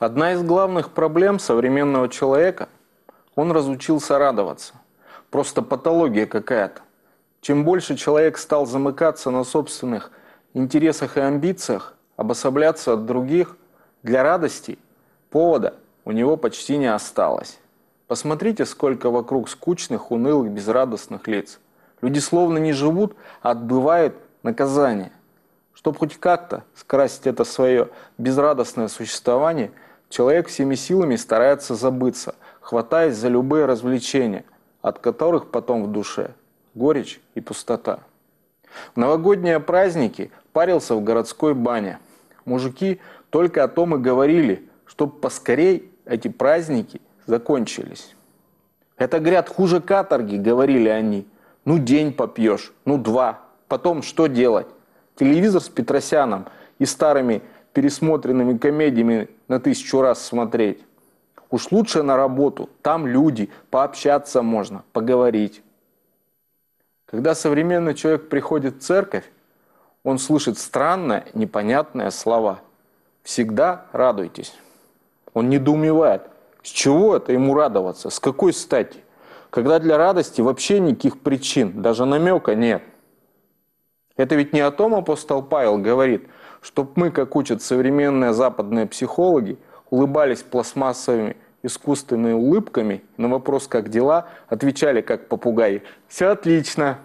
Одна из главных проблем современного человека – он разучился радоваться. Просто патология какая-то. Чем больше человек стал замыкаться на собственных интересах и амбициях, обособляться от других, для радости повода у него почти не осталось. Посмотрите, сколько вокруг скучных, унылых, безрадостных лиц. Люди словно не живут, а отбывают наказание. Чтобы хоть как-то скрасить это свое безрадостное существование, человек всеми силами старается забыться, хватаясь за любые развлечения, от которых потом в душе горечь и пустота. В новогодние праздники парился в городской бане. Мужики только о том и говорили, чтобы поскорей эти праздники закончились. Это, говорят, хуже каторги, говорили они. Ну, день попьешь, ну, два. Потом что делать? Телевизор с Петросяном и старыми пересмотренными комедиями на 1000 раз смотреть. Уж лучше на работу, там люди, пообщаться можно, поговорить. Когда современный человек приходит в церковь, он слышит странные, непонятные слова. Всегда радуйтесь. Он недоумевает, с чего это ему радоваться, с какой стати, когда для радости вообще никаких причин, даже намека нет. Это ведь не о том апостол Павел говорит, чтоб мы, как учат современные западные психологи, улыбались пластмассовыми искусственными улыбками, на вопрос «как дела?» отвечали как попугаи «все отлично».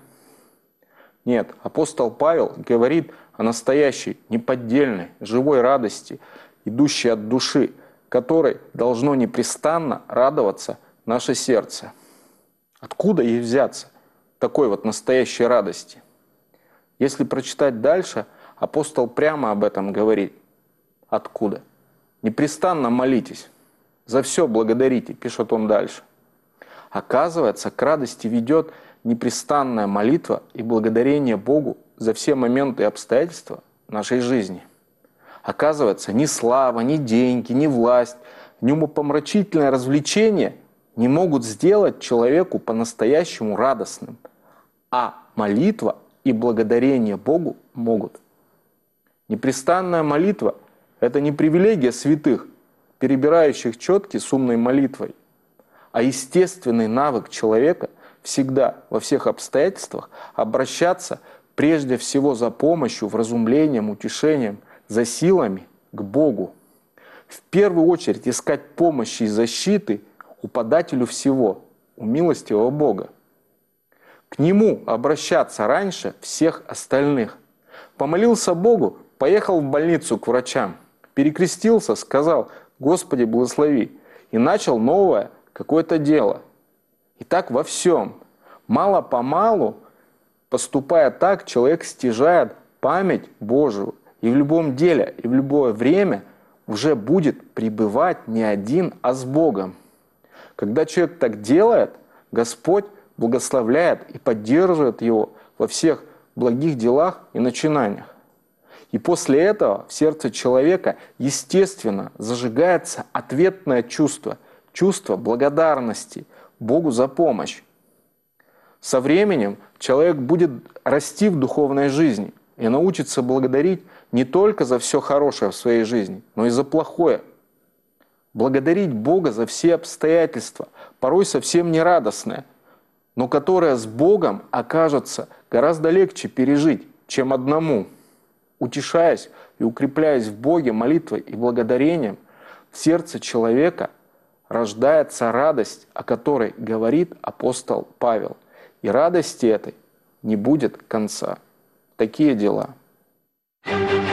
Нет, апостол Павел говорит о настоящей, неподдельной, живой радости, идущей от души, которой должно непрестанно радоваться наше сердце. Откуда ей взяться, такой вот настоящей радости? Если прочитать дальше, апостол прямо об этом говорит. Откуда? Непрестанно молитесь, за все благодарите, пишет он дальше. Оказывается, к радости ведет непрестанная молитва и благодарение Богу за все моменты и обстоятельства нашей жизни. Оказывается, ни слава, ни деньги, ни власть, ни умопомрачительное развлечение не могут сделать человеку по-настоящему радостным, а молитва и благодарение Богу могут. Непрестанная молитва – это не привилегия святых, перебирающих четки с умной молитвой, а естественный навык человека всегда, во всех обстоятельствах, обращаться прежде всего за помощью, вразумлением, утешением, за силами к Богу. В первую очередь искать помощи и защиты у подателю всего, у милостивого Бога. К Нему обращаться раньше всех остальных. Помолился Богу, поехал в больницу к врачам, перекрестился, сказал «Господи, благослови», и начал новое какое-то дело. И так во всем. Мало-помалу, поступая так, человек стяжает память Божию, и в любом деле, и в любое время уже будет пребывать не один, а с Богом. Когда человек так делает, Господь благословляет и поддерживает его во всех благих делах и начинаниях. И после этого в сердце человека, естественно, зажигается ответное чувство, чувство благодарности Богу за помощь. Со временем человек будет расти в духовной жизни и научится благодарить не только за все хорошее в своей жизни, но и за плохое. Благодарить Бога за все обстоятельства, порой совсем нерадостные, но которые с Богом окажется гораздо легче пережить, чем одному. Утешаясь и укрепляясь в Боге молитвой и благодарением, в сердце человека рождается радость, о которой говорит апостол Павел. И радости этой не будет конца. Такие дела.